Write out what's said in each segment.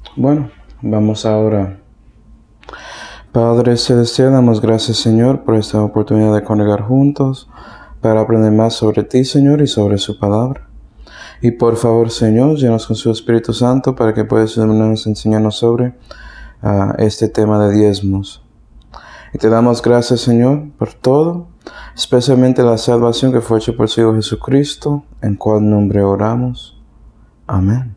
Bueno, vamos ahora. Padre Celestial, damos gracias, Señor, por esta oportunidad de congregar juntos para aprender más sobre ti, Señor, y sobre su palabra. Y por favor, Señor, llenos con su Espíritu Santo para que puedas enseñarnos sobre este tema de diezmos. Y te damos gracias, Señor, por todo, especialmente la salvación que fue hecha por su Hijo Jesucristo, en cual nombre oramos. Amén.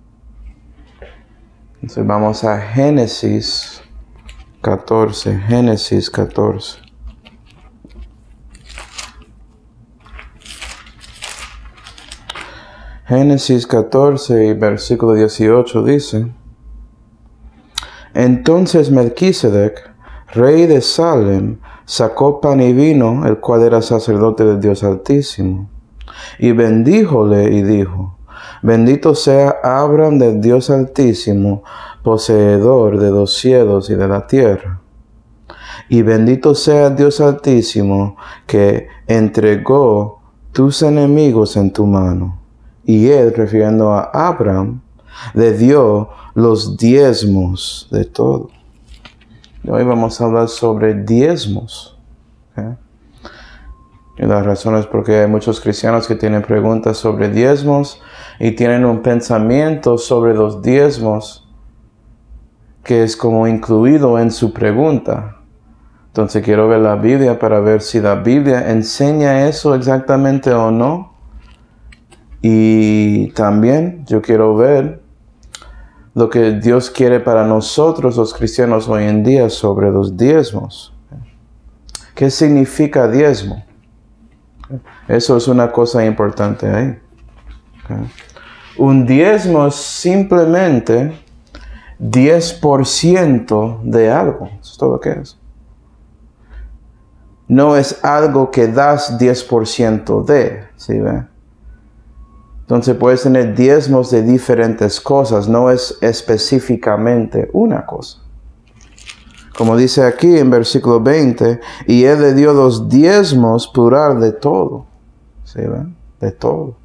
Entonces vamos a Génesis 14. Génesis 14. Génesis 14 y versículo 18 dice: Entonces Melquisedec, rey de Salem, sacó pan y vino, el cual era sacerdote del Dios Altísimo, y bendíjole y dijo: Bendito sea Abraham del Dios Altísimo, poseedor de los cielos y de la tierra. Y bendito sea Dios Altísimo, que entregó tus enemigos en tu mano. Y él, refiriendo a Abraham, le dio los diezmos de todo. Hoy vamos a hablar sobre diezmos. ¿Okay? Y la razón es porque hay muchos cristianos que tienen preguntas sobre diezmos y tienen un pensamiento sobre los diezmos que es como incluido en su pregunta. Entonces quiero ver la Biblia para ver si la Biblia enseña eso exactamente o no. Y también yo quiero ver lo que Dios quiere para nosotros los cristianos hoy en día sobre los diezmos. ¿Qué significa diezmo? Eso es una cosa importante ahí. Okay. Un diezmo es simplemente 10% de algo. Eso es todo lo que es. No es algo que das 10% de, ¿sí ve? Entonces puedes tener diezmos de diferentes cosas, no es específicamente una cosa. Como dice aquí en versículo 20, y él le dio los diezmos plural de todo. ¿Sí ven? De todo.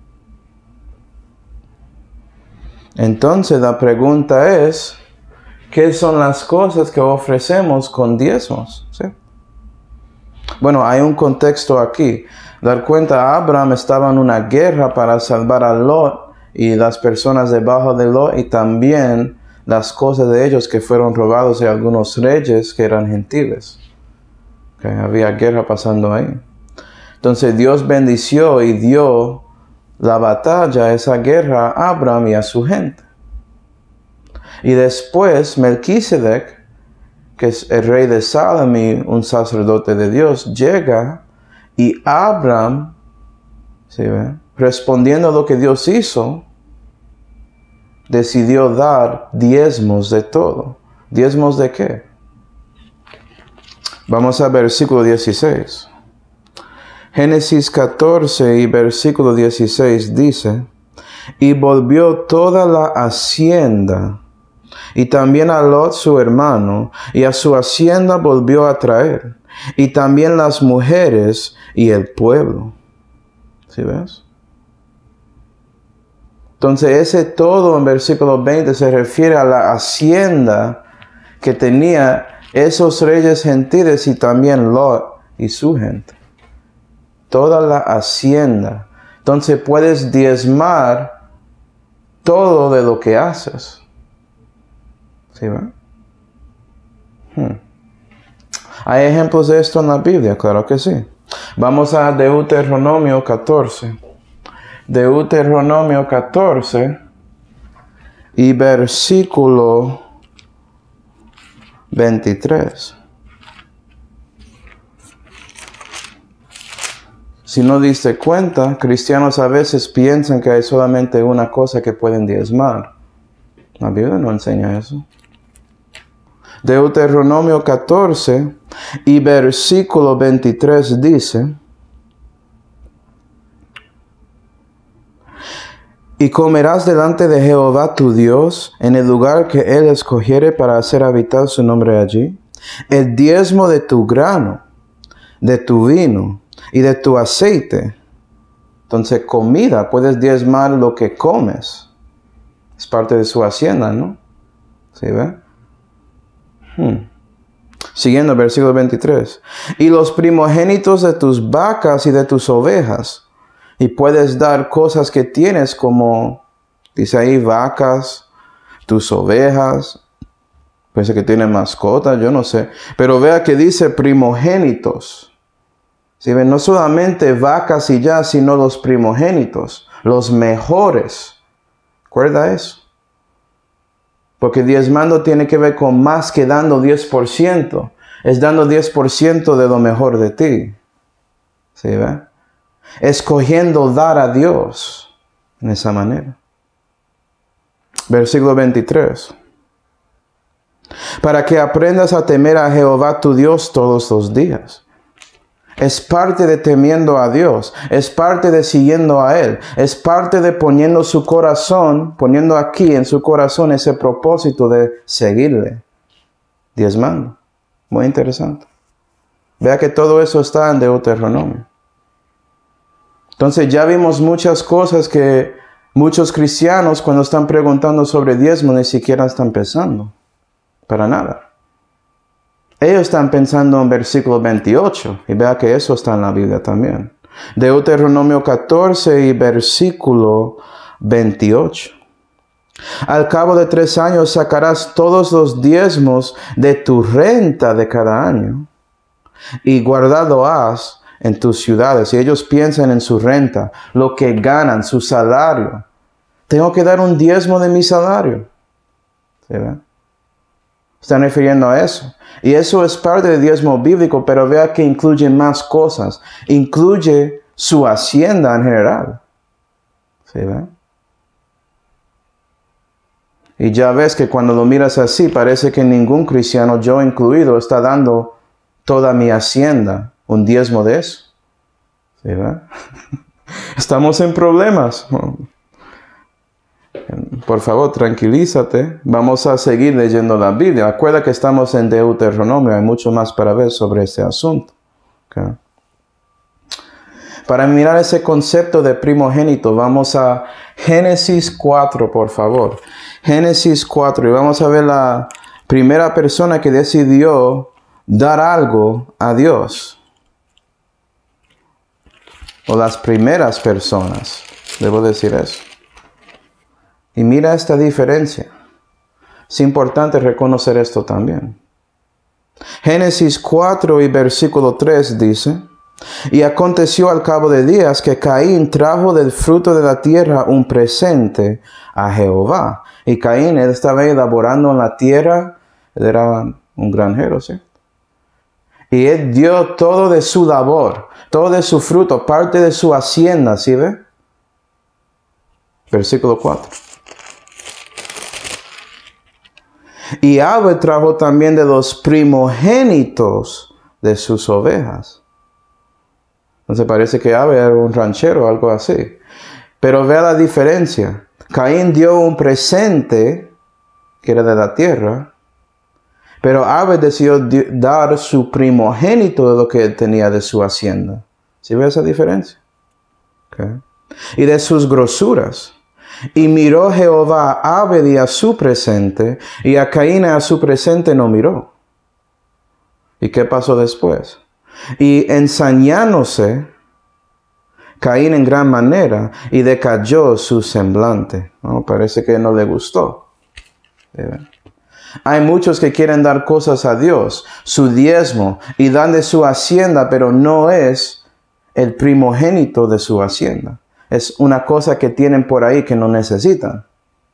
Entonces la pregunta es, ¿qué son las cosas que ofrecemos con diezmos? ¿Sí? Bueno, hay un contexto aquí. Dar cuenta, Abraham estaba en una guerra para salvar a Lot y las personas debajo de Lot y también las cosas de ellos que fueron robados de algunos reyes que eran gentiles. Okay, había guerra pasando ahí. Entonces Dios bendició y dio la batalla, esa guerra, a Abraham y a su gente. Y después Melquisedec, que es el rey de Salem y un sacerdote de Dios, llega y Abraham, ¿sí ve? Respondiendo a lo que Dios hizo, decidió dar diezmos de todo. ¿Diezmos de qué? Vamos al versículo 16. Génesis 14 y versículo 16 dice: Y volvió toda la hacienda, y también a Lot su hermano, y a su hacienda volvió a traer, y también las mujeres y el pueblo. ¿Sí ves? Entonces ese todo en versículo 20 se refiere a la hacienda que tenía esos reyes gentiles y también Lot y su gente. Toda la hacienda. Entonces puedes diezmar todo de lo que haces. ¿Sí ven? ¿Hay ejemplos de esto en la Biblia? Claro que sí. Vamos a Deuteronomio 14. Deuteronomio 14 y versículo 23. Si no diste cuenta, cristianos a veces piensan que hay solamente una cosa que pueden diezmar. La Biblia no enseña eso. Deuteronomio 14 y versículo 23 dice: Y comerás delante de Jehová tu Dios en el lugar que Él escogiere para hacer habitar su nombre allí, el diezmo de tu grano, de tu vino y de tu aceite. Entonces, comida, puedes diezmar lo que comes. Es parte de su hacienda, ¿no? ¿Sí ve? Siguiendo, versículo 23. Y los primogénitos de tus vacas y de tus ovejas. Y puedes dar cosas que tienes como, dice ahí, vacas, tus ovejas. Parece que tiene mascotas, yo no sé. Pero vea que dice primogénitos. ¿Sí ven? No solamente vacas y ya, sino los primogénitos, los mejores. ¿Recuerda eso? Porque diezmando tiene que ver con más que dando 10%. Es dando 10% de lo mejor de ti. ¿Sí ve? Escogiendo dar a Dios en esa manera. Versículo 23. Para que aprendas a temer a Jehová tu Dios todos los días. Es parte de temiendo a Dios. Es parte de siguiendo a Él. Es parte de poniendo su corazón, poniendo aquí en su corazón ese propósito de seguirle. Diezmando. Muy interesante. Vea que todo eso está en Deuteronomio. Entonces ya vimos muchas cosas que muchos cristianos cuando están preguntando sobre diezmo ni siquiera están pensando. Para nada. Ellos están pensando en versículo 28. Y vea que eso está en la Biblia también. Deuteronomio 14 y versículo 28. Al cabo de 3 años sacarás todos los diezmos de tu renta de cada año. Y guardado has en tus ciudades. Y ellos piensan en su renta, lo que ganan, su salario. Tengo que dar un diezmo de mi salario. ¿Sí ve? Están refiriendo a eso. Y eso es parte del diezmo bíblico, pero vea que incluye más cosas. Incluye su hacienda en general. ¿Sí ve? Y ya ves que cuando lo miras así, parece que ningún cristiano, yo incluido, está dando toda mi hacienda, un diezmo de eso. ¿Sí ve? Estamos en problemas. Por favor, tranquilízate. Vamos a seguir leyendo la Biblia. Acuerda que estamos en Deuteronomio. Hay mucho más para ver sobre este asunto. ¿Okay? Para mirar ese concepto de primogénito, vamos a Génesis 4, por favor. Génesis 4. Y vamos a ver la primera persona que decidió dar algo a Dios. O las primeras personas. Debo decir eso. Y mira esta diferencia. Es importante reconocer esto también. Génesis 4 y versículo 3 dice: Y aconteció al cabo de días que Caín trajo del fruto de la tierra un presente a Jehová. Y Caín, él estaba elaborando en la tierra, él era un granjero, ¿sí? Y él dio todo de su labor, todo de su fruto, parte de su hacienda, ¿sí ve? Versículo 4. Y Abel trajo también de los primogénitos de sus ovejas. Entonces parece que Abel era un ranchero o algo así. Pero vea la diferencia. Caín dio un presente que era de la tierra. Pero Abel decidió dar su primogénito de lo que él tenía de su hacienda. ¿Sí ve esa diferencia? Okay. Y de sus grosuras. Y miró Jehová a Abel y a su presente, y a Caín a su presente no miró. ¿Y qué pasó después? Y ensañándose Caín en gran manera, y decayó su semblante. Oh, parece que no le gustó. Hay muchos que quieren dar cosas a Dios, su diezmo, y dan de su hacienda, pero no es el primogénito de su hacienda. Es una cosa que tienen por ahí que no necesitan.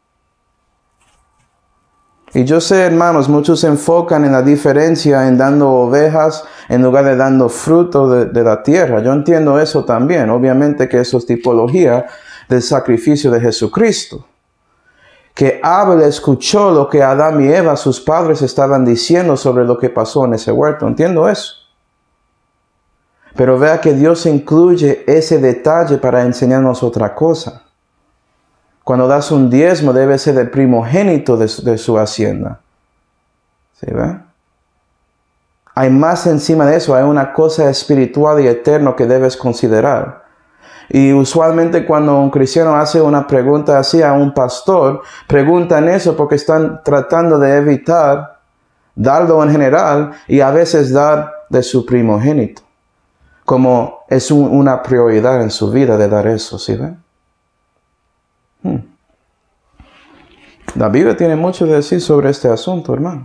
Y yo sé, hermanos, muchos se enfocan en la diferencia en dando ovejas en lugar de dando fruto de la tierra. Yo entiendo eso también. Obviamente que eso es tipología del sacrificio de Jesucristo. Que Abel escuchó lo que Adán y Eva, sus padres, estaban diciendo sobre lo que pasó en ese huerto. Entiendo eso. Pero vea que Dios incluye ese detalle para enseñarnos otra cosa. Cuando das un diezmo debe ser el primogénito de su hacienda. ¿Sí ve? Hay más encima de eso. Hay una cosa espiritual y eterna que debes considerar. Y usualmente cuando un cristiano hace una pregunta así a un pastor, preguntan eso porque están tratando de evitar darlo en general y a veces dar de su primogénito. Como es una prioridad en su vida de dar eso, ¿sí ven? La Biblia tiene mucho que decir sobre este asunto, hermanos.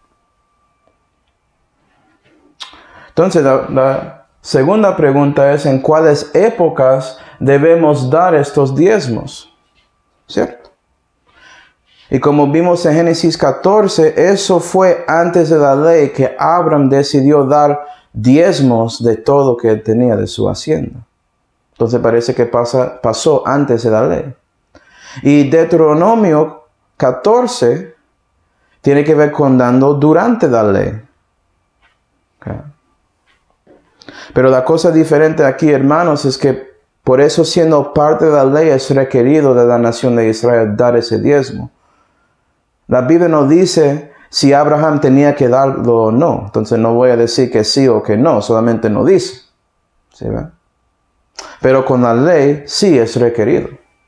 Entonces, la segunda pregunta es: ¿en cuáles épocas debemos dar estos diezmos? ¿Cierto? Y como vimos en Génesis 14, eso fue antes de la ley que Abraham decidió dar diezmos de todo lo que él tenía de su hacienda. Entonces parece que pasó antes de la ley. Y Deuteronomio 14 tiene que ver con dando durante la ley. Okay. Pero la cosa diferente aquí, hermanos, es que por eso, siendo parte de la ley, es requerido de la nación de Israel dar ese diezmo. La Biblia no dice si Abraham tenía que darlo o no. Entonces no voy a decir que sí o que no, solamente no dice. ¿Sí ve? Pero con la ley sí es requerido.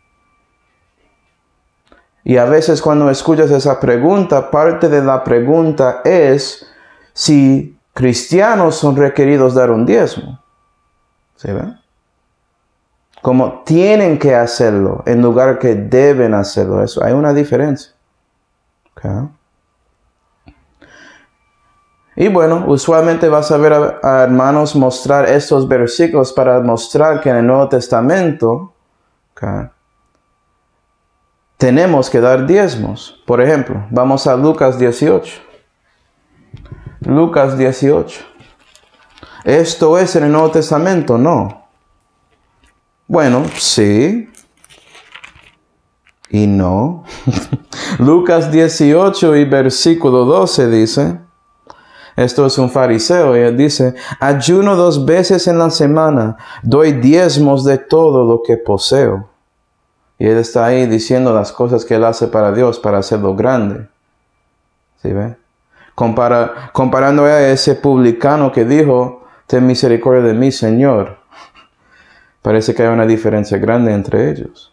Y a veces cuando escuchas esa pregunta, parte de la pregunta es si cristianos son requeridos dar un diezmo. ¿Sí ve? Como tienen que hacerlo en lugar que deben hacerlo. Eso, hay una diferencia. Okay. Y bueno, usualmente vas a ver a hermanos mostrar estos versículos para mostrar que en el Nuevo Testamento tenemos que dar diezmos. Por ejemplo, vamos a Lucas 18. Lucas 18. ¿Esto es en el Nuevo Testamento? No. Bueno, sí. Y no. Lucas 18 y versículo 12 dice, esto es un fariseo, y él dice: ayuno 2 veces en la semana, doy diezmos de todo lo que poseo. Y él está ahí diciendo las cosas que él hace para Dios, para hacerlo grande. ¿Sí ve? Comparando a ese publicano que dijo: ten misericordia de mí, Señor. Parece que hay una diferencia grande entre ellos.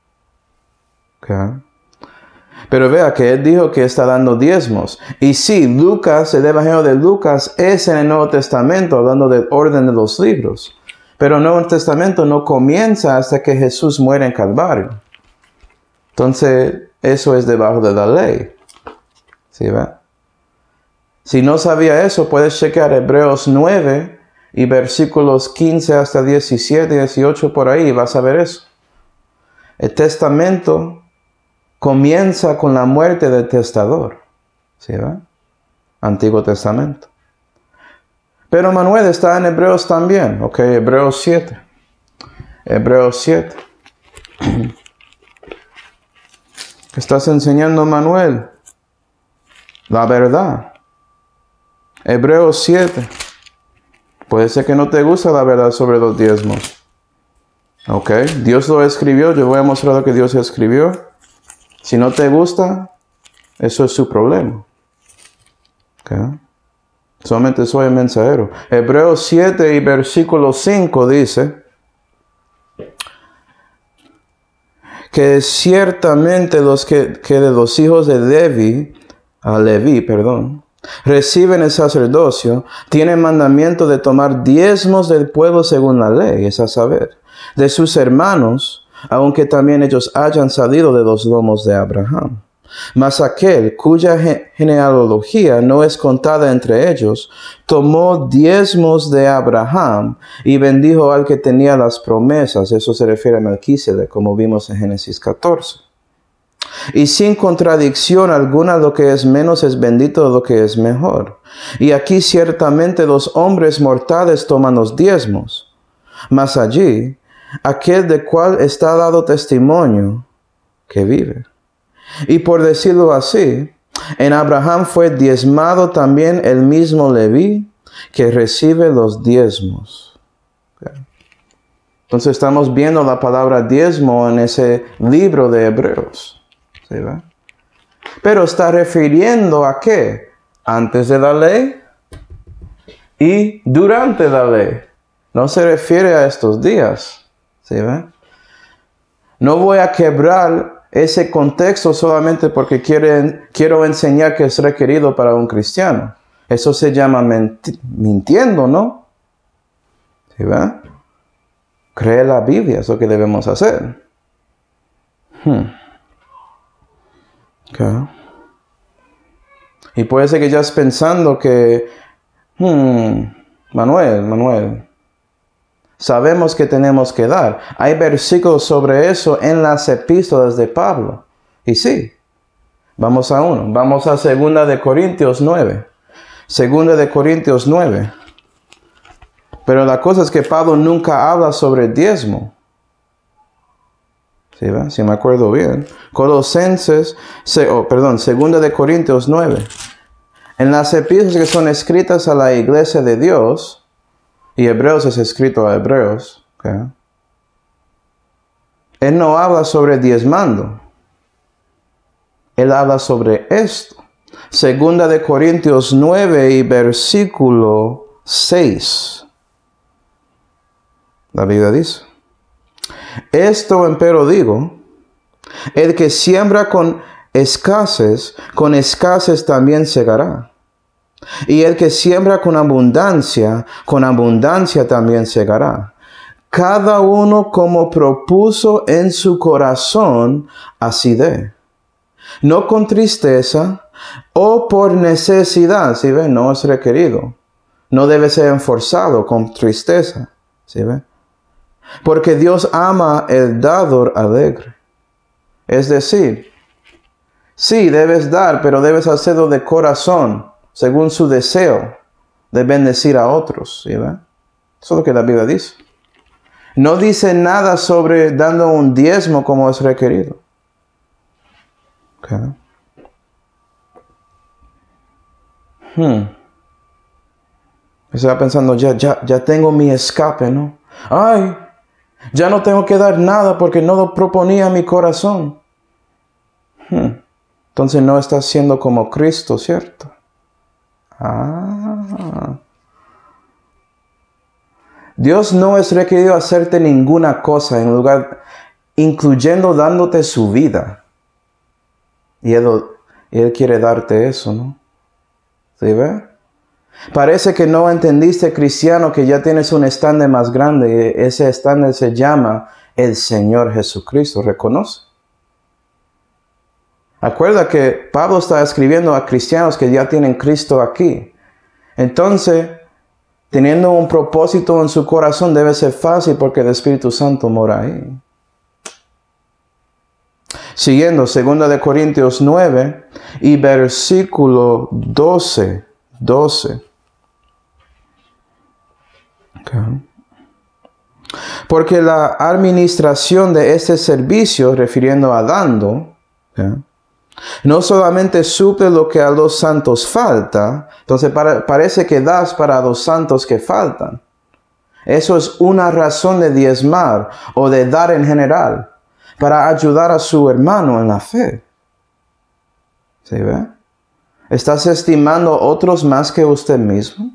Okay. Pero vea que él dijo que está dando diezmos. Y sí, Lucas, el Evangelio de Lucas, es en el Nuevo Testamento, hablando del orden de los libros. Pero el Nuevo Testamento no comienza hasta que Jesús muere en Calvario. Entonces, eso es debajo de la ley. ¿Sí va? Si no sabía eso, puedes checar Hebreos 9 y versículos 15 hasta 17 y 18 por ahí, y vas a ver eso. El testamento comienza con la muerte del testador. ¿Sí va? Antiguo Testamento. Pero Manuel está en Hebreos también. Ok, Hebreos 7. Hebreos 7. Estás enseñando, Manuel, la verdad. Hebreos 7. Puede ser que no te gusta la verdad sobre los diezmos. Ok, Dios lo escribió. Yo voy a mostrar lo que Dios escribió. Si no te gusta, eso es su problema. Okay. Solamente soy el mensajero. Hebreos 7 y versículo 5 dice que ciertamente los que de los hijos de Leví, reciben el sacerdocio, tienen mandamiento de tomar diezmos del pueblo según la ley, es a saber, de sus hermanos, aunque también ellos hayan salido de los lomos de Abraham. Mas aquel cuya genealogía no es contada entre ellos, tomó diezmos de Abraham y bendijo al que tenía las promesas. Eso se refiere a Melquisedec, como vimos en Génesis 14. Y sin contradicción alguna, lo que es menos es bendito de lo que es mejor. Y aquí ciertamente los hombres mortales toman los diezmos. Mas allí, aquel de cual está dado testimonio, que vive. Y por decirlo así, en Abraham fue diezmado también el mismo Leví, que recibe los diezmos. Okay. Entonces estamos viendo la palabra diezmo en ese libro de Hebreos. ¿Sí ve? Pero está refiriendo a qué? Antes de la ley y durante la ley. No se refiere a estos días. ¿Sí ve? No voy a quebrar ese contexto solamente porque quiero enseñar que es requerido para un cristiano. Eso se llama mintiendo, ¿no? ¿Sí ve? Cree la Biblia, es lo que debemos hacer. Okay. Y puede ser que ya estés pensando que, Manuel, sabemos que tenemos que dar. Hay versículos sobre eso en las epístolas de Pablo. Y sí, vamos a uno. Vamos a 2 de Corintios 9. 2 de Corintios 9. Pero la cosa es que Pablo nunca habla sobre el diezmo. ¿Sí, va? Si me acuerdo bien. 2 de Corintios 9. En las epístolas que son escritas a la iglesia de Dios, y Hebreos es escrito a Hebreos, ¿okay? Él no habla sobre diezmando. Él habla sobre esto. 2 de Corintios 9 y versículo 6. La Biblia dice: esto empero digo, el que siembra con escasez también segará. Y el que siembra con abundancia también segará. Cada uno como propuso en su corazón, así dé. No con tristeza o por necesidad, ¿sí ve? No es requerido. No debe ser enforzado con tristeza, ¿sí ve? Porque Dios ama el dador alegre. Es decir, sí, debes dar, pero debes hacerlo de corazón, según su deseo de bendecir a otros, ¿sí ve? Eso es lo que la Biblia dice. No dice nada sobre dando un diezmo como es requerido. Okay. Estaba pensando, ya tengo mi escape, ¿no? Ay, ya no tengo que dar nada porque no lo proponía mi corazón. Entonces no estás siendo como Cristo, ¿cierto? Dios no es requerido hacerte ninguna cosa en lugar, incluyendo dándote su vida. Y Él quiere darte eso, ¿no? ¿Sí ve? Parece que no entendiste, cristiano, que ya tienes un estándar más grande. Ese estándar se llama el Señor Jesucristo. ¿Reconoce? Acuerda que Pablo está escribiendo a cristianos que ya tienen Cristo aquí. Entonces, teniendo un propósito en su corazón debe ser fácil porque el Espíritu Santo mora ahí. Siguiendo, 2 de Corintios 9 y versículo 12. Okay. Porque la administración de este servicio, refiriendo a dando, okay, no solamente suple lo que a los santos falta, entonces parece que das para los santos que faltan. Eso es una razón de diezmar o de dar en general, para ayudar a su hermano en la fe. ¿Sí ve? ¿Estás estimando a otros más que usted mismo?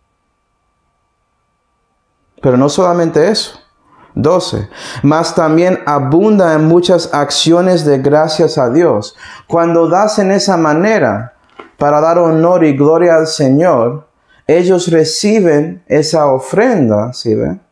Pero no solamente eso. 12. Mas también abunda en muchas acciones de gracias a Dios. Cuando das en esa manera, para dar honor y gloria al Señor, ellos reciben esa ofrenda, ¿sí ve?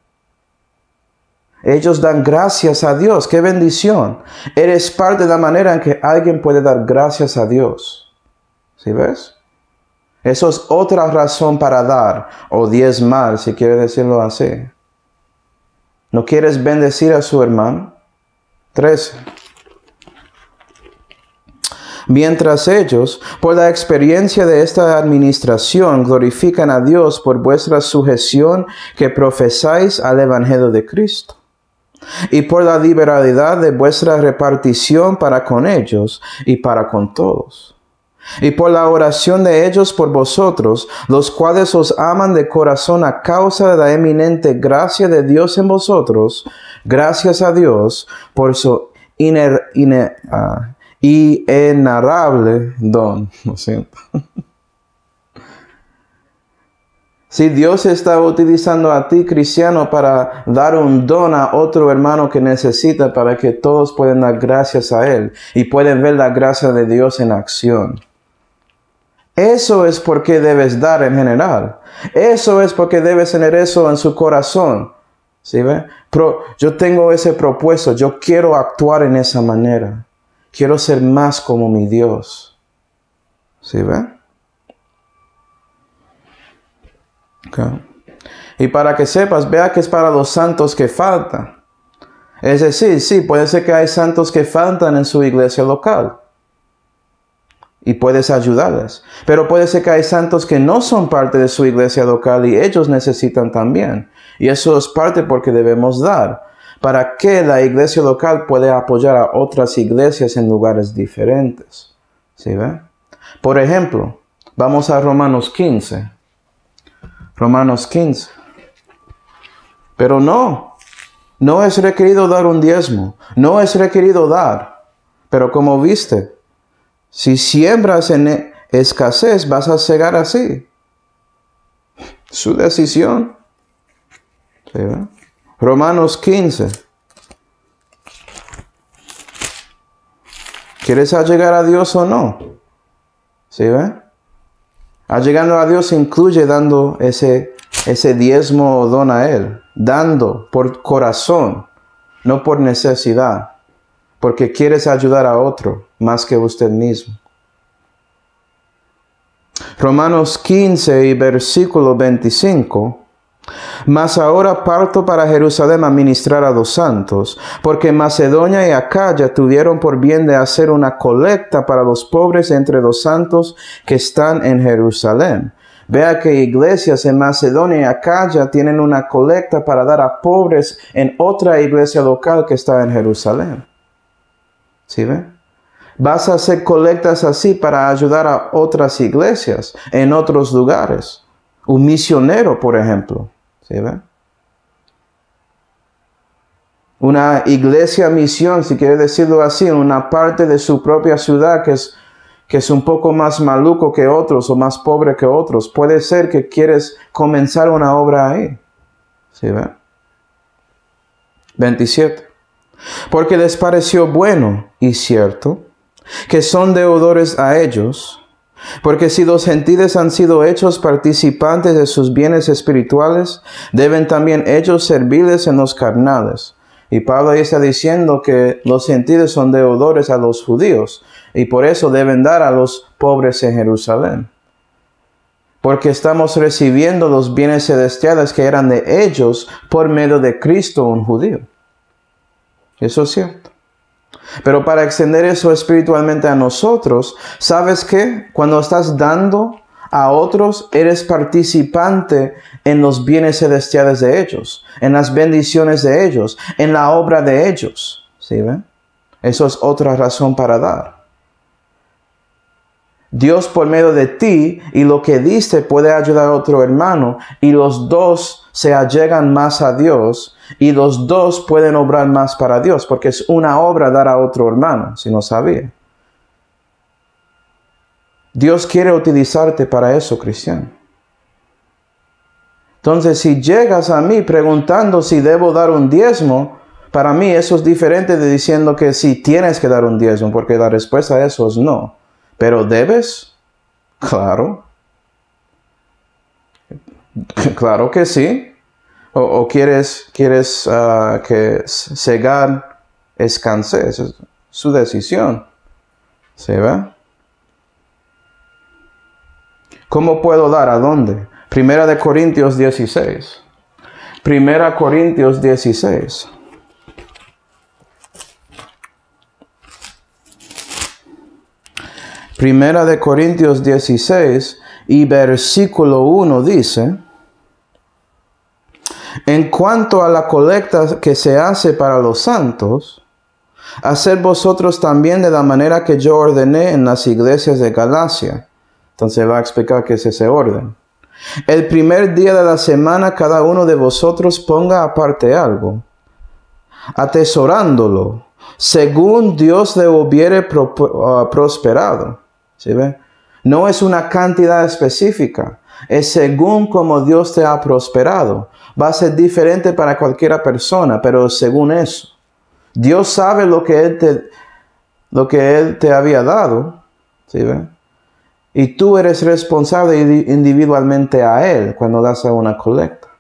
Ellos dan gracias a Dios. ¡Qué bendición! Eres parte de la manera en que alguien puede dar gracias a Dios. ¿Sí ves? Eso es otra razón para dar, o diezmar, si quiere decirlo así. ¿No quieres bendecir a su hermano? 13. Mientras ellos, por la experiencia de esta administración, glorifican a Dios por vuestra sujeción que profesáis al Evangelio de Cristo, y por la liberalidad de vuestra repartición para con ellos y para con todos. Y por la oración de ellos por vosotros, los cuales os aman de corazón a causa de la eminente gracia de Dios en vosotros, gracias a Dios por su inenarrable don. Lo siento. Si Dios está utilizando a ti, cristiano, para dar un don a otro hermano que necesita, para que todos puedan dar gracias a Él y pueden ver la gracia de Dios en acción. Eso es porque debes dar en general. Eso es porque debes tener eso en su corazón. ¿Sí ve? Pero yo tengo ese propuesto. Yo quiero actuar en esa manera. Quiero ser más como mi Dios. ¿Sí ve? Okay. Y para que sepas, vea que es para los santos que faltan. Es decir, sí, puede ser que hay santos que faltan en su iglesia local. Y puedes ayudarles. Pero puede ser que hay santos que no son parte de su iglesia local y ellos necesitan también. Y eso es parte porque debemos dar. Para que la iglesia local pueda apoyar a otras iglesias en lugares diferentes. ¿Sí ve? Por ejemplo, vamos a Romanos 15. Romanos 15. Pero no es requerido dar un diezmo. No es requerido dar. Pero como viste, si siembras en escasez, vas a cegar así. Su decisión. ¿Sí, ve? Romanos 15. ¿Quieres allegar a Dios o no? ¿Sí, ve? Allegando a Dios incluye dando ese diezmo o don a Él. Dando por corazón, no por necesidad. Porque quieres ayudar a otro más que usted mismo. Romanos 15 y versículo 25. Mas ahora parto para Jerusalén a ministrar a los santos, porque Macedonia y Acaya tuvieron por bien de hacer una colecta para los pobres entre los santos que están en Jerusalén. Vea que iglesias en Macedonia y Acaya tienen una colecta para dar a pobres en otra iglesia local que está en Jerusalén. ¿Sí ve? Vas a hacer colectas así para ayudar a otras iglesias en otros lugares. Un misionero, por ejemplo. ¿Sí ve? Una iglesia misión, si quiere decirlo así, en una parte de su propia ciudad que es un poco más maluco que otros o más pobre que otros. Puede ser que quieres comenzar una obra ahí. ¿Sí ve? 27. Porque les pareció bueno y cierto que son deudores a ellos, porque si los gentiles han sido hechos participantes de sus bienes espirituales, deben también ellos servirles en los carnales. Y Pablo ahí está diciendo que los gentiles son deudores a los judíos, y por eso deben dar a los pobres en Jerusalén. Porque estamos recibiendo los bienes celestiales que eran de ellos por medio de Cristo, un judío. Eso es cierto. Pero para extender eso espiritualmente a nosotros, ¿sabes qué? Cuando estás dando a otros, eres participante en los bienes celestiales de ellos, en las bendiciones de ellos, en la obra de ellos. ¿Sí ven? Eso es otra razón para dar. Dios por medio de ti y lo que diste puede ayudar a otro hermano y los dos se allegan más a Dios y los dos pueden obrar más para Dios porque es una obra dar a otro hermano, si no sabía. Dios quiere utilizarte para eso, cristiano. Entonces, si llegas a mí preguntando si debo dar un diezmo, para mí eso es diferente de diciendo que sí tienes que dar un diezmo, porque la respuesta a eso es no. ¿Pero debes? Claro. Claro que sí. ¿O quieres que cegar escasez? Es su decisión. ¿Sí ve? ¿Cómo puedo dar? ¿A dónde? Primera de Corintios 16. Primera Corintios 16. Primera de Corintios 16 y versículo 1 dice: en cuanto a la colecta que se hace para los santos, haced vosotros también de la manera que yo ordené en las iglesias de Galacia. Entonces va a explicar qué es ese orden. El primer día de la semana cada uno de vosotros ponga aparte algo, atesorándolo, según Dios le hubiere prosperado. ¿Sí ve? No es una cantidad específica. Es según como Dios te ha prosperado. Va a ser diferente para cualquier persona, pero según eso. Dios sabe lo que Él te había dado. ¿Sí ve? Y tú eres responsable individualmente a Él cuando das a una colecta.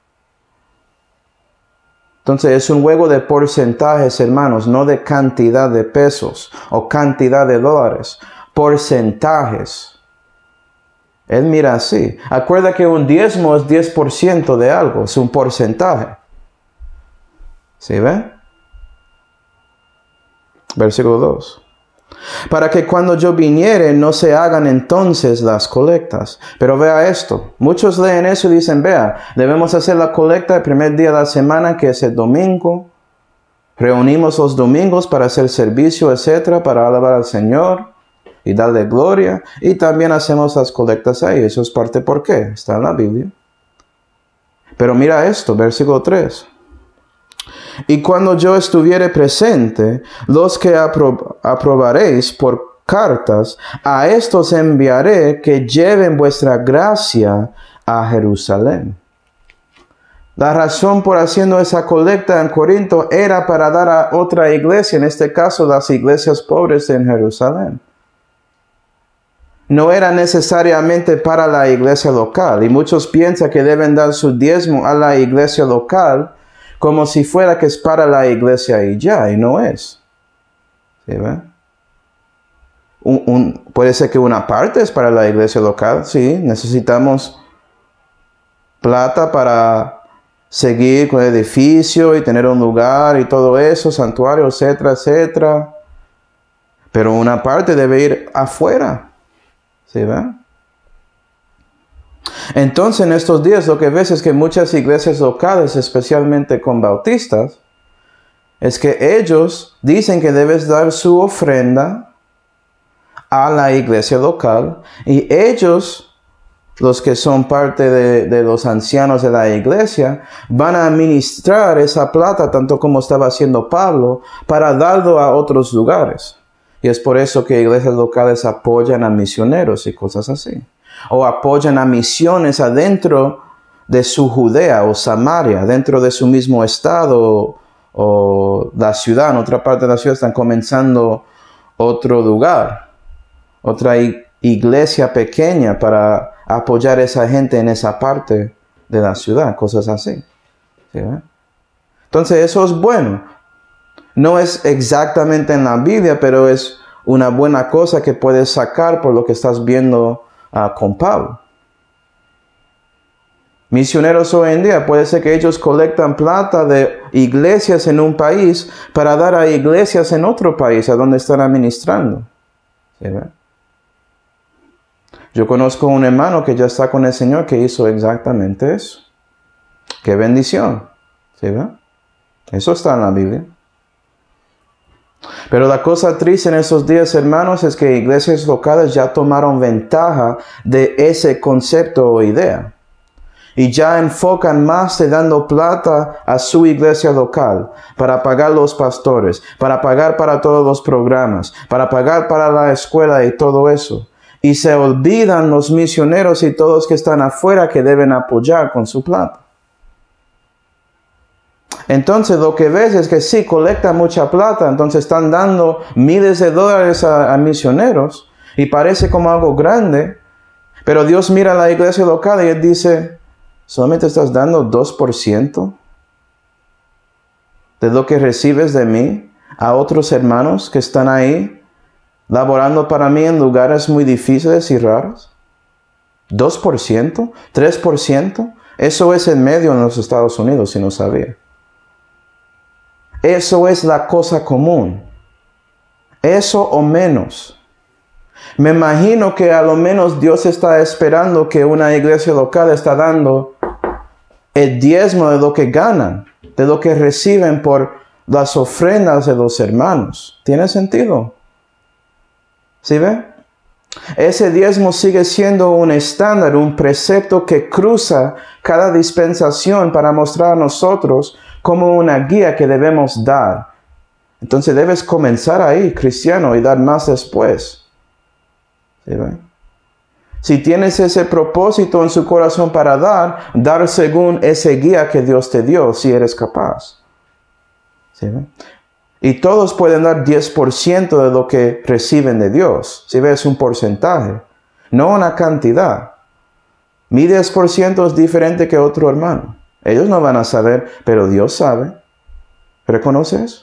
Entonces es un juego de porcentajes, hermanos, no de cantidad de pesos o cantidad de dólares. Porcentajes. Él mira así. Acuerda que un diezmo es 10% de algo, es un porcentaje. ¿Sí ve? Versículo 2. Para que cuando yo viniere no se hagan entonces las colectas. Pero vea esto. Muchos leen eso y dicen, vea, debemos hacer la colecta el primer día de la semana, que es el domingo. Reunimos los domingos para hacer servicio, etcétera, para alabar al Señor y darle gloria. Y también hacemos las colectas ahí. Eso es parte por qué. Está en la Biblia. Pero mira esto, versículo 3. Y cuando yo estuviere presente, los que aprobaréis por cartas, a estos enviaré que lleven vuestra gracia a Jerusalén. La razón por haciendo esa colecta en Corinto era para dar a otra iglesia, en este caso las iglesias pobres en Jerusalén. No era necesariamente para la iglesia local, y muchos piensan que deben dar su diezmo a la iglesia local, como si fuera que es para la iglesia y ya, y no es. ¿Sí ve? Puede ser que una parte es para la iglesia local, sí, necesitamos plata para seguir con el edificio y tener un lugar y todo eso, santuario, etcétera, etcétera. Pero una parte debe ir afuera, ¿sí ve? Entonces, en estos días lo que ves es que muchas iglesias locales, especialmente con bautistas, es que ellos dicen que debes dar su ofrenda a la iglesia local y ellos, los que son parte de los ancianos de la iglesia, van a administrar esa plata, tanto como estaba haciendo Pablo, para darlo a otros lugares. Y es por eso que iglesias locales apoyan a misioneros y cosas así. O apoyan a misiones adentro de su Judea o Samaria, dentro de su mismo estado o la ciudad. En otra parte de la ciudad están comenzando otro lugar, otra iglesia pequeña para apoyar a esa gente en esa parte de la ciudad, cosas así. ¿Sí? Entonces eso es bueno. No es exactamente en la Biblia, pero es una buena cosa que puedes sacar por lo que estás viendo con Pablo. Misioneros hoy en día, puede ser que ellos colectan plata de iglesias en un país para dar a iglesias en otro país, a donde están administrando. ¿Sí ve? Yo conozco un hermano que ya está con el Señor que hizo exactamente eso. ¡Qué bendición! ¿Sí ve? Eso está en la Biblia. Pero la cosa triste en esos días, hermanos, es que iglesias locales ya tomaron ventaja de ese concepto o idea. Y ya enfocan más de dando plata a su iglesia local para pagar los pastores, para pagar para todos los programas, para pagar para la escuela y todo eso. Y se olvidan los misioneros y todos que están afuera que deben apoyar con su plata. Entonces lo que ves es que sí, colectan mucha plata, entonces están dando miles de dólares a misioneros y parece como algo grande, pero Dios mira a la iglesia local y Él dice, ¿solamente estás dando 2% de lo que recibes de mí a otros hermanos que están ahí laborando para mí en lugares muy difíciles y raros? ¿2%? ¿3%? Eso es el medio en los Estados Unidos, si no sabía. Eso es la cosa común. Eso o menos. Me imagino que a lo menos Dios está esperando que una iglesia local está dando el diezmo de lo que ganan, de lo que reciben por las ofrendas de los hermanos. ¿Tiene sentido? ¿Sí ve? Ese diezmo sigue siendo un estándar, un precepto que cruza cada dispensación para mostrar a nosotros como una guía que debemos dar. Entonces debes comenzar ahí, cristiano, y dar más después. ¿Sí ve? Si tienes ese propósito en su corazón para dar según ese guía que Dios te dio, si eres capaz. ¿Sí? Y todos pueden dar 10% de lo que reciben de Dios. Si ves un porcentaje, no una cantidad. Mi 10% es diferente que otro hermano. Ellos no van a saber, pero Dios sabe. ¿Reconoce eso?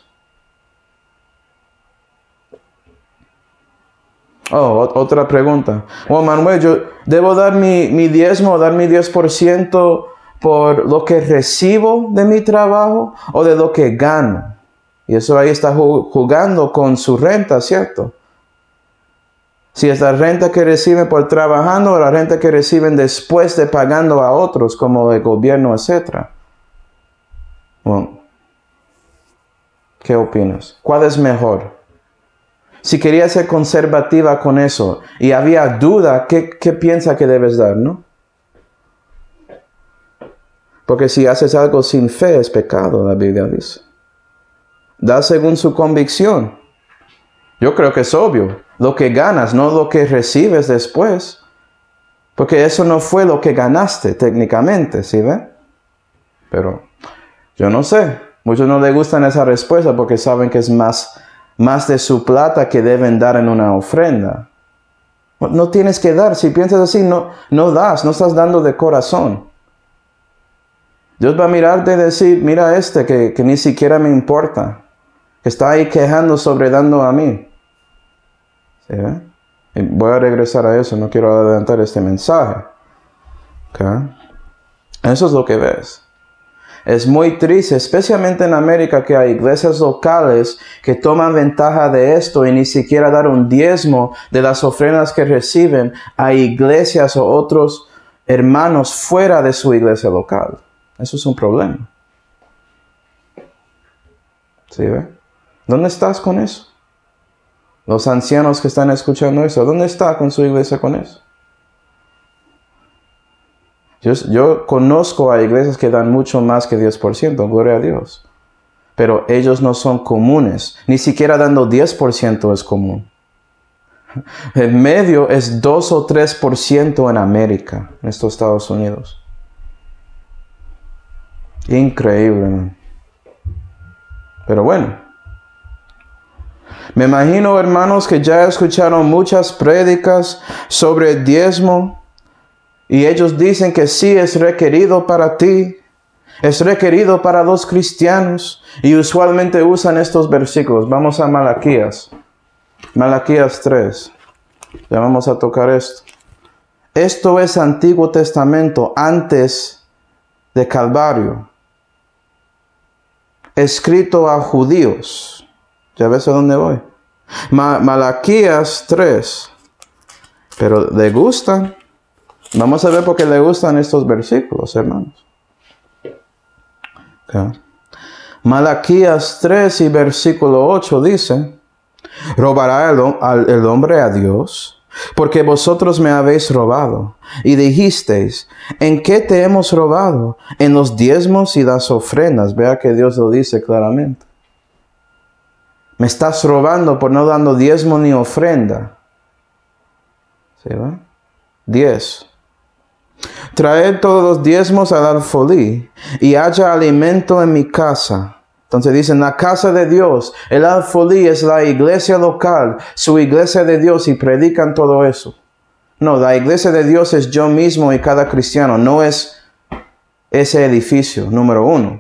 Otra pregunta. Manuel, ¿yo debo dar mi diezmo, dar mi 10% por lo que recibo de mi trabajo o de lo que gano? Y eso ahí está jugando con su renta, ¿cierto? Si es la renta que reciben por trabajando o la renta que reciben después de pagando a otros, como el gobierno, etc. Bueno, ¿qué opinas? ¿Cuál es mejor? Si querías ser conservativa con eso y había duda, ¿qué piensa que debes dar, no? Porque si haces algo sin fe es pecado, la Biblia dice. Da según su convicción. Yo creo que es obvio. Lo que ganas, no lo que recibes después. Porque eso no fue lo que ganaste técnicamente, ¿sí ve? Pero yo no sé. Muchos no les gustan esa respuesta porque saben que es más de su plata que deben dar en una ofrenda. No tienes que dar. Si piensas así, no das. No estás dando de corazón. Dios va a mirarte y decir, mira que ni siquiera me importa. Que está ahí quejando sobre dando a mí. ¿Sí, y voy a regresar a eso. No quiero adelantar este mensaje. ¿Okay? Eso es lo que ves. Es muy triste, especialmente en América, que hay iglesias locales que toman ventaja de esto y ni siquiera dar un diezmo de las ofrendas que reciben a iglesias o otros hermanos fuera de su iglesia local. Eso es un problema. ¿Sí ve? ¿Dónde estás con eso? Los ancianos que están escuchando eso, ¿dónde está con su iglesia con eso? Yo conozco a iglesias que dan mucho más que 10%, gloria a Dios. Pero ellos no son comunes. Ni siquiera dando 10% es común. El medio es 2 o 3% en América, en estos Estados Unidos. Increíble, man. Pero bueno. Me imagino, hermanos, que ya escucharon muchas prédicas sobre el diezmo. Y ellos dicen que sí es requerido para ti. Es requerido para los cristianos. Y usualmente usan estos versículos. Vamos a Malaquías. Malaquías 3. Ya vamos a tocar esto. Esto es Antiguo Testamento antes de Calvario. Escrito a judíos. ¿Ya ves a dónde voy? Malaquías 3. Pero le gustan. Vamos a ver por qué le gustan estos versículos, hermanos. Okay. Malaquías 3 y versículo 8 dice: ¿robará el hombre a Dios? Porque vosotros me habéis robado. Y dijisteis: ¿en qué te hemos robado? En los diezmos y las ofrendas. Vea que Dios lo dice claramente. Me estás robando por no dando diezmo ni ofrenda. ¿Sí va? 10. Traed todos los diezmos al alfolí y haya alimento en mi casa. Entonces dicen, la casa de Dios, el alfolí es la iglesia local, su iglesia de Dios, y predican todo eso. No, la iglesia de Dios es yo mismo y cada cristiano, no es ese edificio, número 1.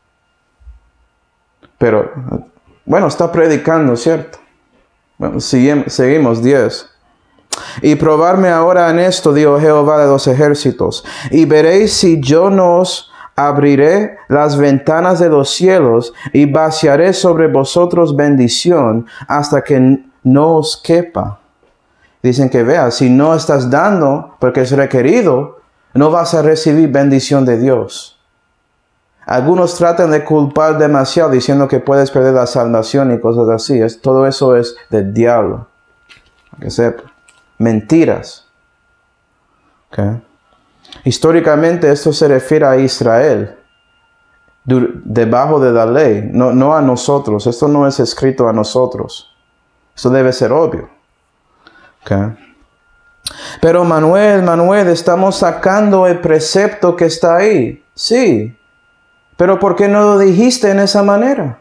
Pero, bueno, está predicando, ¿cierto? Bueno, seguimos 10. Y probarme ahora en esto, dijo Jehová de los ejércitos, y veréis si yo no os abriré las ventanas de los cielos y vaciaré sobre vosotros bendición hasta que no os quepa. Dicen que vea, si no estás dando porque es requerido, no vas a recibir bendición de Dios. Algunos tratan de culpar demasiado diciendo que puedes perder la salvación y cosas así. Todo eso es del diablo. Que sepa. Mentiras. Okay. Históricamente esto se refiere a Israel. Debajo de la ley. No a nosotros. Esto no es escrito a nosotros. Esto debe ser obvio. Okay. Pero Manuel, estamos sacando el precepto que está ahí. Sí. Pero ¿por qué no lo dijiste en esa manera?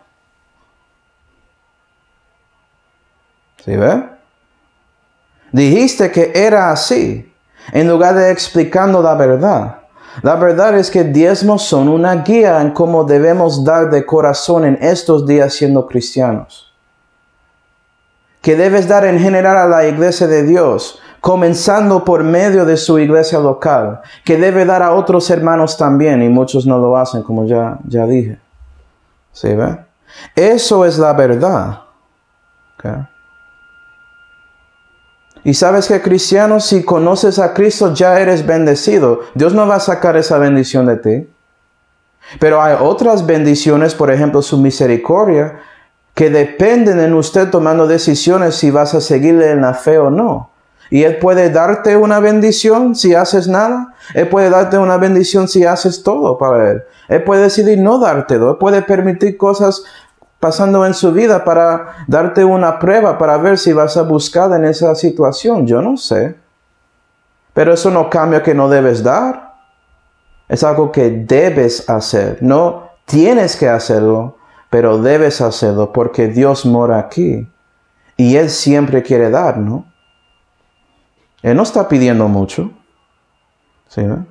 ¿Sí ve? Dijiste que era así, en lugar de explicando la verdad. La verdad es que diezmos son una guía en cómo debemos dar de corazón en estos días siendo cristianos. Que debes dar en general a la iglesia de Dios, comenzando por medio de su iglesia local. Que debe dar a otros hermanos también, y muchos no lo hacen, como ya dije. ¿Sí ve? Eso es la verdad. ¿Okay? Y sabes que, cristianos, si conoces a Cristo ya eres bendecido. Dios no va a sacar esa bendición de ti. Pero hay otras bendiciones, por ejemplo su misericordia, que dependen en usted tomando decisiones si vas a seguirle en la fe o no. Y Él puede darte una bendición si haces nada. Él puede darte una bendición si haces todo para Él. Él puede decidir no dártelo. Él puede permitir cosas pasando en su vida para darte una prueba para ver si vas a buscar en esa situación. Yo no sé. Pero eso no cambia que no debes dar. Es algo que debes hacer. No tienes que hacerlo, pero debes hacerlo porque Dios mora aquí. Y Él siempre quiere dar, ¿no? Él no está pidiendo mucho. ¿Sí, no?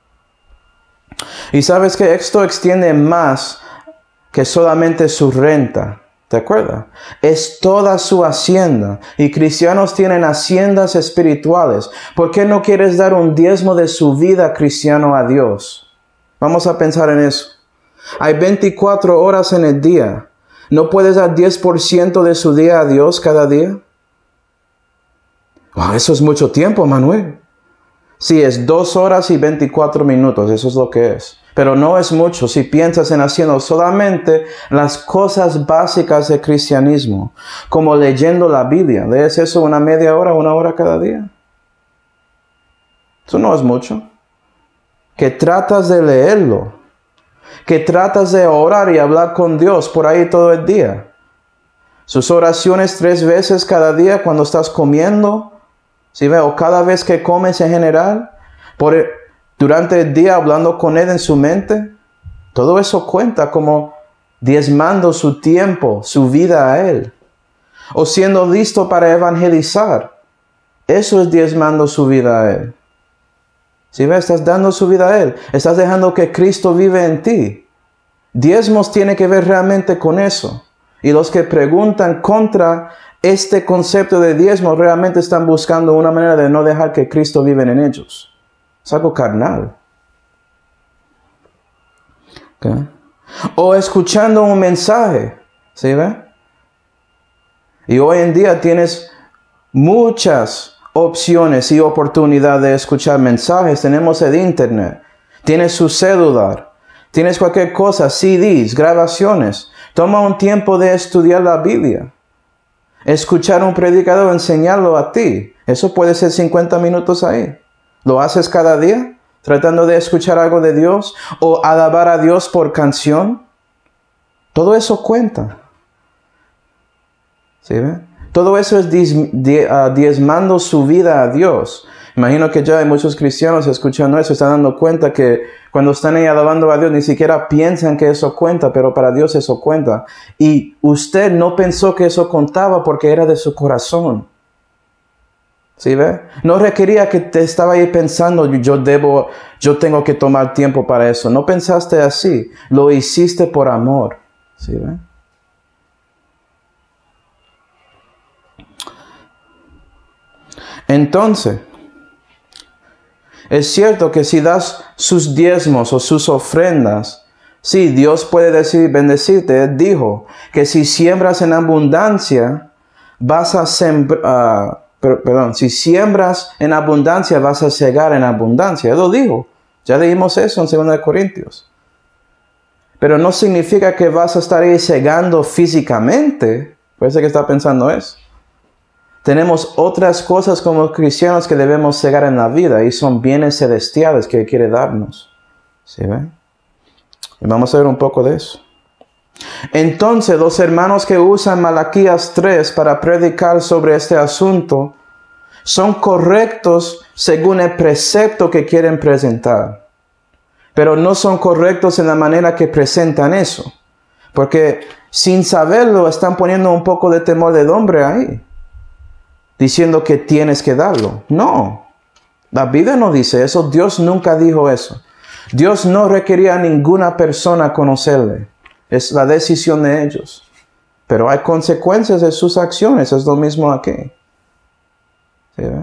Y sabes que esto extiende más que solamente su renta. ¿Te acuerdas? Es toda su hacienda. Y cristianos tienen haciendas espirituales. ¿Por qué no quieres dar un diezmo de su vida cristiano a Dios? Vamos a pensar en eso. Hay 24 horas en el día. ¿No puedes dar 10% de su día a Dios cada día? Wow, eso es mucho tiempo, Manuel. Sí, es 2 horas y 24 minutos. Eso es lo que es. Pero no es mucho si piensas en haciendo solamente las cosas básicas del cristianismo, como leyendo la Biblia. ¿Lees eso una media hora, 1 hora cada día? Eso no es mucho. Que tratas de leerlo, que tratas de orar y hablar con Dios por ahí todo el día. Sus oraciones 3 veces cada día cuando estás comiendo, ¿sí ve? O cada vez que comes en general, durante el día hablando con Él en su mente. Todo eso cuenta como diezmando su tiempo, su vida a Él. O siendo listo para evangelizar. Eso es diezmando su vida a Él. ¿Sí ves? Estás dando su vida a Él. Estás dejando que Cristo vive en ti. Diezmos tiene que ver realmente con eso. Y los que preguntan contra este concepto de diezmo realmente están buscando una manera de no dejar que Cristo vive en ellos. Es algo carnal. ¿Okay? O escuchando un mensaje. ¿Sí ve? Y hoy en día tienes muchas opciones y oportunidades de escuchar mensajes. Tenemos el internet. Tienes su celular. Tienes cualquier cosa, CDs, grabaciones. Toma un tiempo de estudiar la Biblia. Escuchar un predicador, enseñarlo a ti. Eso puede ser 50 minutos ahí. ¿Lo haces cada día? Tratando de escuchar algo de Dios. O alabar a Dios por canción. Todo eso cuenta. ¿Sí ve? Todo eso es diezmando su vida a Dios. Imagino que ya hay muchos cristianos escuchando eso, están dando cuenta que cuando están ahí alabando a Dios ni siquiera piensan que eso cuenta, pero para Dios eso cuenta. Y usted no pensó que eso contaba porque era de su corazón. ¿Sí ve? No requería que te estaba ahí pensando, yo tengo que tomar tiempo para eso. No pensaste así, lo hiciste por amor. ¿Sí ve? Entonces, es cierto que si das sus diezmos o sus ofrendas, sí, Dios puede bendecirte. Él dijo que si siembras en abundancia, vas a si siembras en abundancia, vas a segar en abundancia. Él lo dijo. Ya leímos eso en 2 Corintios. Pero no significa que vas a estar ahí segando físicamente. Parece que está pensando eso. Tenemos otras cosas como cristianos que debemos cegar en la vida y son bienes celestiales que Él quiere darnos. ¿Sí ven? Y vamos a ver un poco de eso. Entonces, los hermanos que usan Malaquías 3 para predicar sobre este asunto son correctos según el precepto que quieren presentar, pero no son correctos en la manera que presentan eso, porque sin saberlo están poniendo un poco de temor del hombre ahí, diciendo que tienes que darlo. No, la Biblia no dice eso, Dios nunca dijo eso. Dios no requería a ninguna persona conocerle, es la decisión de ellos. Pero hay consecuencias de sus acciones, es lo mismo aquí. ¿Sí, ve?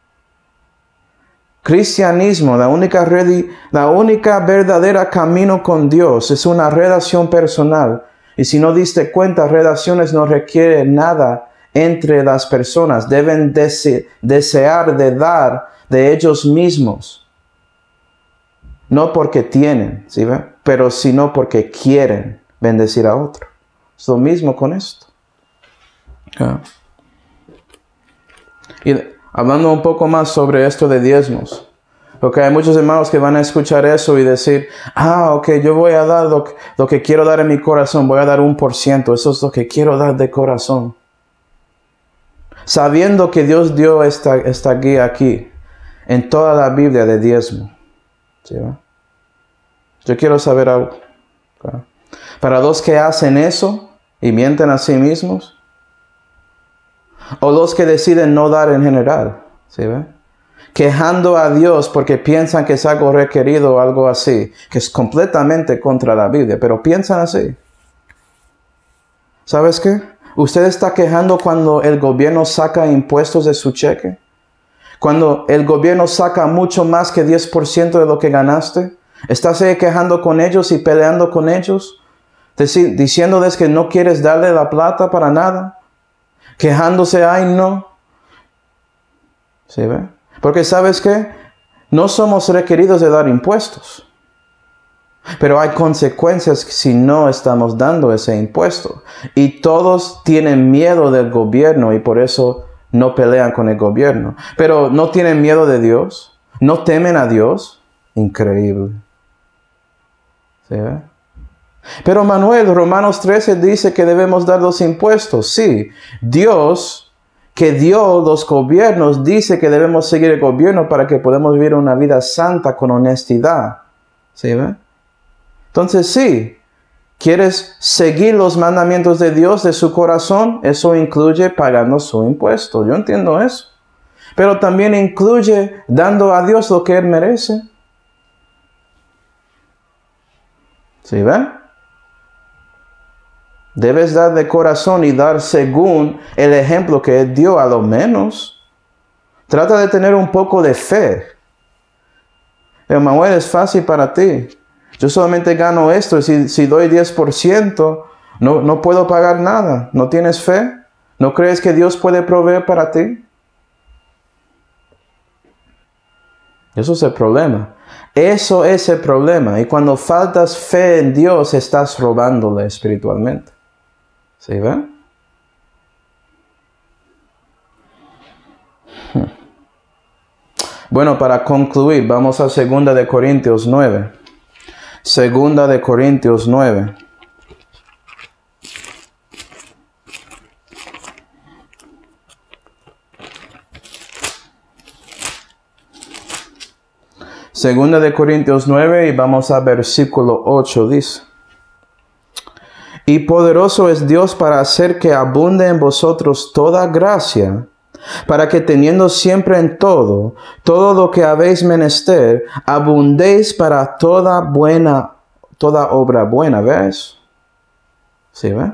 Cristianismo, la única verdadera camino con Dios es una relación personal. Y si no diste cuenta, relaciones no requieren nada entre las personas. Deben desear de dar de ellos mismos. No porque tienen, ¿sí ve? Pero sino porque quieren bendecir a otro. Es lo mismo con esto. Y hablando un poco más sobre esto de diezmos. Porque hay muchos hermanos que van a escuchar eso y decir, ok, yo voy a dar lo que quiero dar en mi corazón. Voy a dar 1%. Eso es lo que quiero dar de corazón. Sabiendo que Dios dio esta guía aquí, en toda la Biblia de diezmo. ¿Sí, va? Yo quiero saber algo. ¿Okay? Para los que hacen eso y mienten a sí mismos, o los que deciden no dar en general, ¿sí ve? Quejando a Dios porque piensan que es algo requerido o algo así, que es completamente contra la Biblia, pero piensan así. ¿Sabes qué? ¿Usted está quejando cuando el gobierno saca impuestos de su cheque? Cuando el gobierno saca mucho más que 10% de lo que ganaste. ¿Estás quejando con ellos y peleando con ellos? Diciéndoles que no quieres darle la plata para nada. Quejándose, ay no. ¿Sí ve? Porque ¿sabes qué? No somos requeridos de dar impuestos. Pero hay consecuencias si no estamos dando ese impuesto. Y todos tienen miedo del gobierno y por eso no pelean con el gobierno. Pero no tienen miedo de Dios. No temen a Dios. Increíble. ¿Sí ve? Pero Manuel, Romanos 13 dice que debemos dar los impuestos. Sí, Dios que dio los gobiernos dice que debemos seguir el gobierno para que podamos vivir una vida santa con honestidad. ¿Sí ve? Entonces sí, ¿quieres seguir los mandamientos de Dios de su corazón? Eso incluye pagando su impuesto. Yo entiendo eso. Pero también incluye dando a Dios lo que Él merece. ¿Sí ve? Debes dar de corazón y dar según el ejemplo que Él dio a lo menos. Trata de tener un poco de fe. Manuel, es fácil para ti. Yo solamente gano esto. Si doy 10%, no puedo pagar nada. ¿No tienes fe? ¿No crees que Dios puede proveer para ti? Eso es el problema. Eso es el problema. Y cuando faltas fe en Dios, estás robándole espiritualmente. ¿Sí ven? Bueno, para concluir, vamos a 2 de Corintios 9. 2 de Corintios 9. Segunda de Corintios 9 y vamos a versículo 8 dice. Y poderoso es Dios para hacer que abunde en vosotros toda gracia, para que teniendo siempre en todo lo que habéis menester, abundéis para toda obra buena. ¿Ves? ¿Sí ve?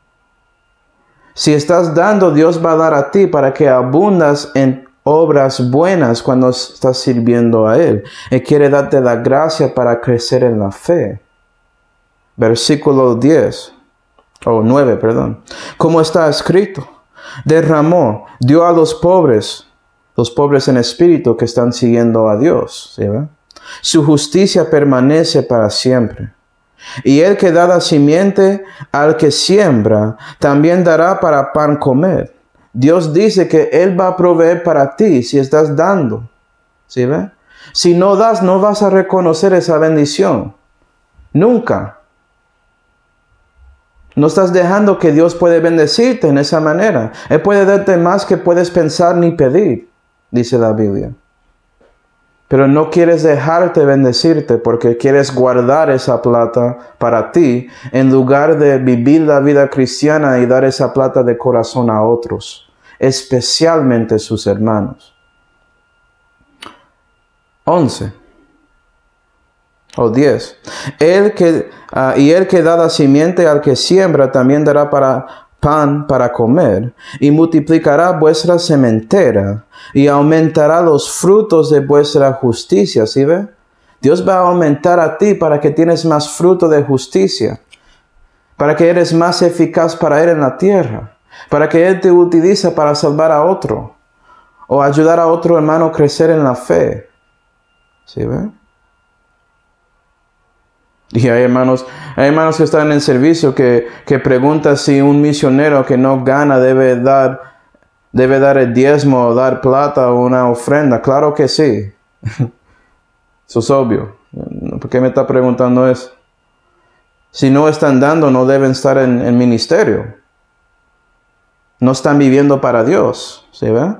Si estás dando, Dios va a dar a ti para que abundas en obras buenas cuando estás sirviendo a Él. Él quiere darte la gracia para crecer en la fe. Versículo 9, perdón. Como está escrito, dio a los pobres en espíritu que están siguiendo a Dios. ¿Sí ve? Su justicia permanece para siempre. Y el que da la simiente al que siembra, también dará para pan comer. Dios dice que Él va a proveer para ti si estás dando. ¿Sí ve? Si no das, no vas a reconocer esa bendición. Nunca. No estás dejando que Dios puede bendecirte en esa manera. Él puede darte más que puedes pensar ni pedir. dice la Biblia. Pero no quieres dejarte bendecirte porque quieres guardar esa plata para ti en lugar de vivir la vida cristiana y dar esa plata de corazón a otros, especialmente sus hermanos. 11 o 10. Y el que da la simiente al que siembra también dará pan para comer, y multiplicará vuestra sementera, y aumentará los frutos de vuestra justicia. ¿Sí ve? Dios va a aumentar a ti para que tienes más fruto de justicia, para que eres más eficaz para Él en la tierra, para que Él te utiliza para salvar a otro, o ayudar a otro hermano a crecer en la fe. ¿Sí ve? Y hay hermanos que están en el servicio que preguntan si un misionero que no gana debe dar el diezmo o dar plata o una ofrenda. Claro que sí. Eso es obvio. ¿Por qué me está preguntando eso? Si no están dando, no deben estar en ministerio. No están viviendo para Dios. ¿Sí ve?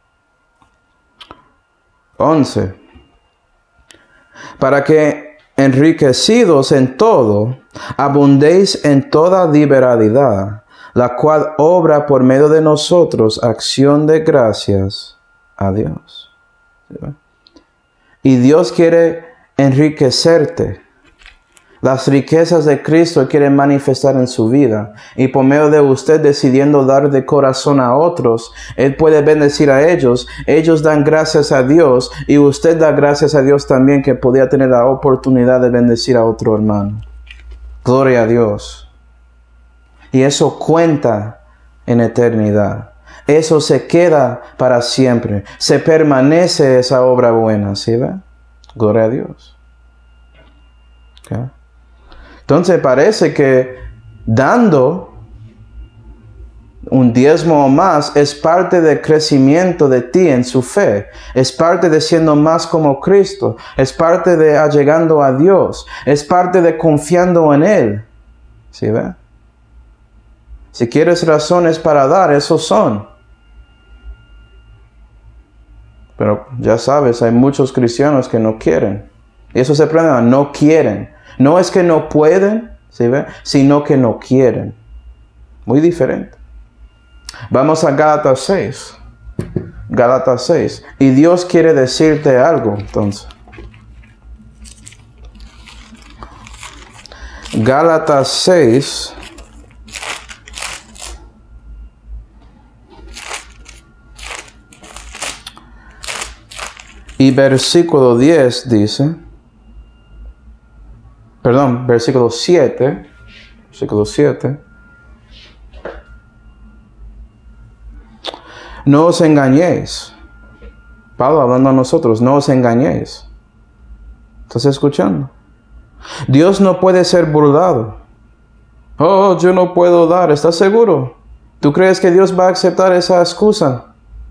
11. Para que enriquecidos en todo, abundéis en toda liberalidad, la cual obra por medio de nosotros acción de gracias a Dios. Y Dios quiere enriquecerte. Las riquezas de Cristo quieren manifestar en su vida. Y por medio de usted decidiendo dar de corazón a otros, Él puede bendecir a ellos. Ellos dan gracias a Dios. Y usted da gracias a Dios también que podía tener la oportunidad de bendecir a otro hermano. Gloria a Dios. Y eso cuenta en eternidad. Eso se queda para siempre. Se permanece esa obra buena. ¿Sí ve? Gloria a Dios. ¿Okay? Entonces parece que dando un diezmo o más es parte del crecimiento de ti en su fe. Es parte de siendo más como Cristo. Es parte de allegando a Dios. Es parte de confiando en Él. ¿Sí ve? Si quieres razones para dar, esos son. Pero ya sabes, hay muchos cristianos que no quieren. Y eso es el problema, no quieren. No es que no pueden, ¿sí ve? Sino que no quieren. Muy diferente. Vamos a Gálatas 6. Gálatas 6. Y Dios quiere decirte algo, entonces. Gálatas 6. Y versículo 10 dice... Perdón, versículo 7. Versículo 7. No os engañéis. Pablo hablando a nosotros, no os engañéis. ¿Estás escuchando? Dios no puede ser burlado. Oh, yo no puedo dar. ¿Estás seguro? ¿Tú crees que Dios va a aceptar esa excusa?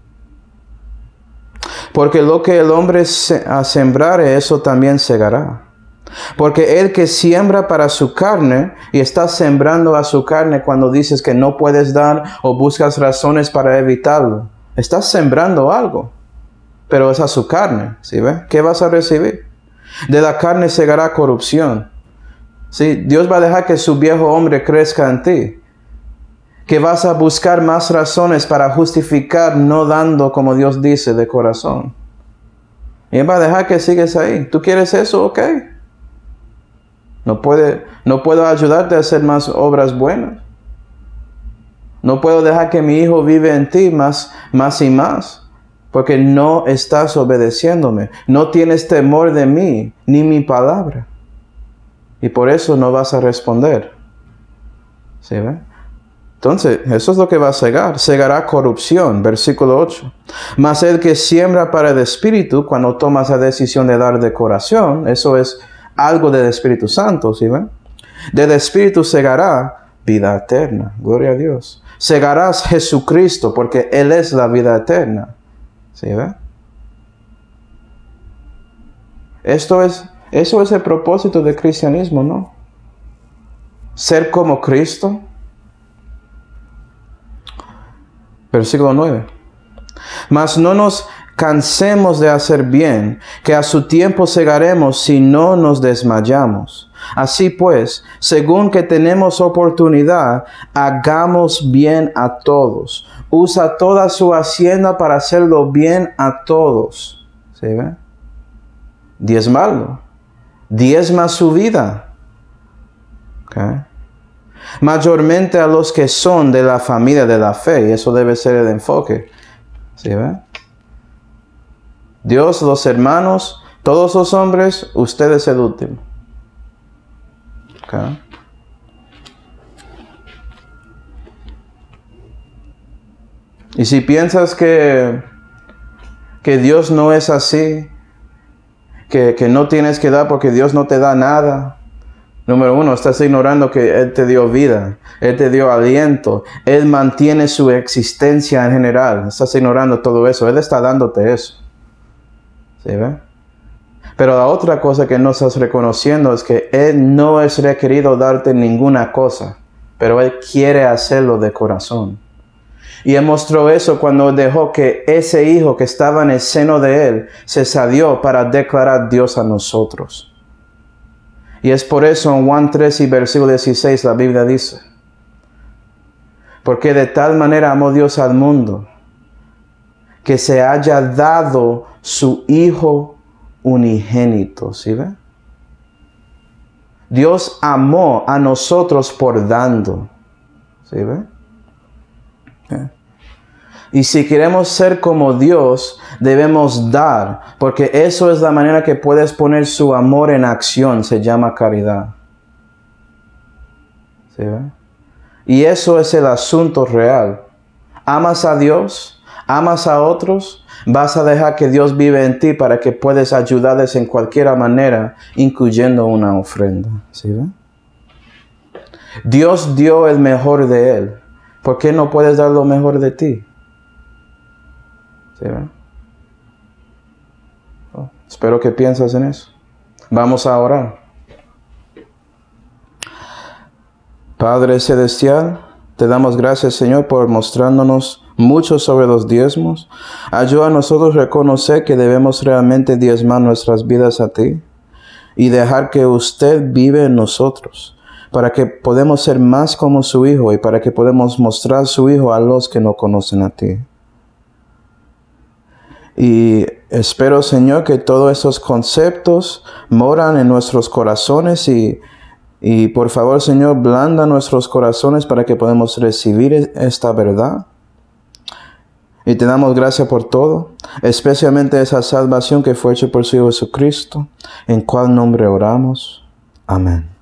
Porque lo que el hombre sembrare, eso también segará. Porque el que siembra para su carne y está sembrando a su carne cuando dices que no puedes dar o buscas razones para evitarlo, estás sembrando algo, pero es a su carne, ¿sí ve? ¿Qué vas a recibir? De la carne segará corrupción. ¿Sí? Dios va a dejar que su viejo hombre crezca en ti. Que vas a buscar más razones para justificar no dando como Dios dice de corazón. Y Él va a dejar que sigues ahí. ¿Tú quieres eso? Ok. No puedo ayudarte a hacer más obras buenas. No puedo dejar que mi hijo vive en ti más y más. Porque no estás obedeciéndome. No tienes temor de mí, ni mi palabra. Y por eso no vas a responder. ¿Sí ve? Entonces, eso es lo que va a cegar. Cegará corrupción. Versículo 8. Mas el que siembra para el Espíritu, cuando tomas la decisión de dar de corazón, eso es algo del Espíritu Santo, ¿sí ven? Del Espíritu segará vida eterna. Gloria a Dios. Segarás Jesucristo porque Él es la vida eterna. ¿Sí ven? Eso es el propósito del cristianismo, ¿no? Ser como Cristo. Versículo 9. Mas no nos cansemos de hacer bien, que a su tiempo segaremos si no nos desmayamos. Así pues, según que tenemos oportunidad, hagamos bien a todos. Usa toda su hacienda para hacerlo bien a todos. ¿Sí ve? Diezmarlo. Diezma su vida. ¿Okay? Mayormente a los que son de la familia de la fe. Y eso debe ser el enfoque. ¿Sí ve? Dios, los hermanos, todos los hombres, usted es el último. ¿Okay? Y si piensas que Dios no es así, que no tienes que dar porque Dios no te da nada. Número uno, estás ignorando que Él te dio vida, Él te dio aliento, Él mantiene su existencia en general. Estás ignorando todo eso, Él está dándote eso. ¿Sí ve? Pero la otra cosa que no estás reconociendo es que Él no es requerido darte ninguna cosa, pero Él quiere hacerlo de corazón. Y Él mostró eso cuando dejó que ese hijo que estaba en el seno de Él se salió para declarar Dios a nosotros. Y es por eso en Juan 3 y versículo 16 la Biblia dice: porque de tal manera amó Dios al mundo, que se haya dado su Hijo unigénito. ¿Sí ve? Dios amó a nosotros por dando. ¿Sí ve? Y si queremos ser como Dios, debemos dar, porque eso es la manera que puedes poner su amor en acción, se llama caridad. ¿Sí ve? Y eso es el asunto real. ¿Amas a Dios? ¿Amas a otros? Vas a dejar que Dios vive en ti para que puedas ayudarles en cualquier manera, incluyendo una ofrenda. ¿Sí ve? Dios dio el mejor de Él. ¿Por qué no puedes dar lo mejor de ti? ¿Sí ve? Oh, espero que pienses en eso. Vamos a orar. Padre Celestial, te damos gracias, Señor, por mostrándonos mucho sobre los diezmos. Ayuda a nosotros a reconocer que debemos realmente diezmar nuestras vidas a ti y dejar que usted vive en nosotros, para que podamos ser más como su Hijo y para que podamos mostrar su Hijo a los que no conocen a ti. Y espero, Señor, que todos esos conceptos moran en nuestros corazones y por favor, Señor, blanda nuestros corazones para que podamos recibir esta verdad. Y te damos gracias por todo, especialmente esa salvación que fue hecha por su Hijo Jesucristo, en cual nombre oramos. Amén.